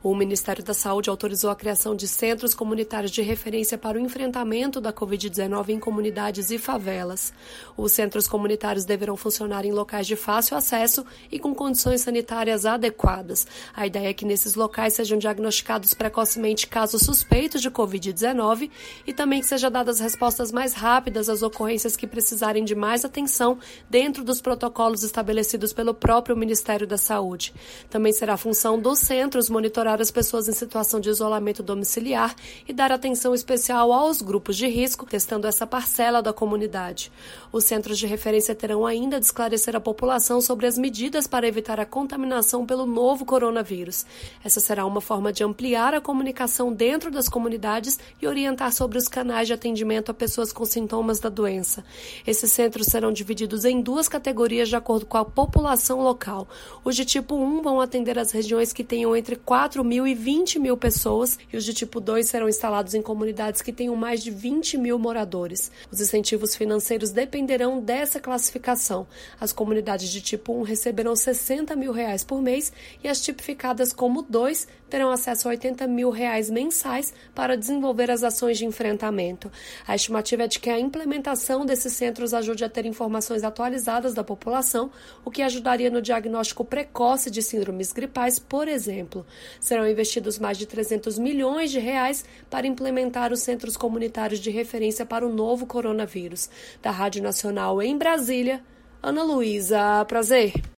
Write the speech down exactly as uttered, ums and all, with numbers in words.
O Ministério da Saúde autorizou a criação de centros comunitários de referência para o enfrentamento da covid dezenove em comunidades e favelas. Os centros comunitários deverão funcionar em locais de fácil acesso e com condições sanitárias adequadas. A ideia é que nesses locais sejam diagnosticados precocemente casos suspeitos de covid dezenove e também que sejam dadas respostas mais rápidas às ocorrências que precisarem de mais atenção dentro dos protocolos estabelecidos pelo próprio Ministério da Saúde. Também será a função dos centros monitorar as pessoas em situação de isolamento domiciliar e dar atenção especial aos grupos de risco, testando essa parcela da comunidade. Os centros de referência terão ainda de esclarecer a população sobre as medidas para evitar a contaminação pelo novo coronavírus. Essa será uma forma de ampliar a comunicação dentro das comunidades e orientar sobre os canais de atendimento a pessoas com sintomas da doença. Esses centros serão divididos em duas categorias de acordo com a população local. Os de tipo um vão atender as regiões que tenham entre quatro mil e vinte mil pessoas e os de tipo dois serão instalados em comunidades que tenham mais de vinte mil moradores. Os incentivos financeiros dependerão dessa classificação. As comunidades de tipo um receberão sessenta mil reais por mês e as tipificadas como dois terão acesso a oitenta mil reais mensais para desenvolver as ações de enfrentamento. A estimativa é de que a implementação desses centros ajude a ter informações atualizadas da população, o que ajudaria no diagnóstico precoce de síndromes gripais, por exemplo. Serão investidos mais de trezentos milhões de reais para implementar os centros comunitários de referência para o novo coronavírus. Da Rádio Nacional em Brasília, Ana Luísa Prazer.